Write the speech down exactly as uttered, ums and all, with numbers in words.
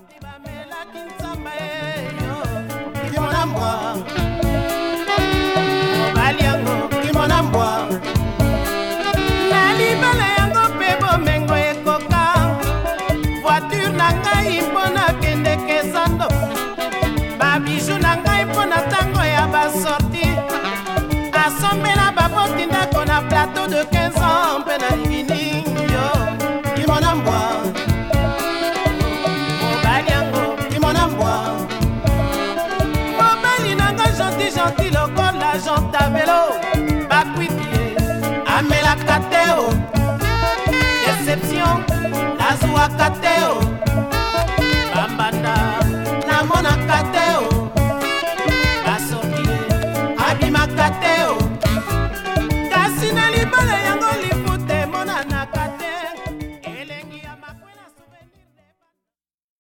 Plateau de quinze ans, pena livinio, kimonambwa, mobaliango, kimonambwa, mobali nanga gentil gentil lokola janta velo, bakwiti, amela kateo, déception, nazwa kateo.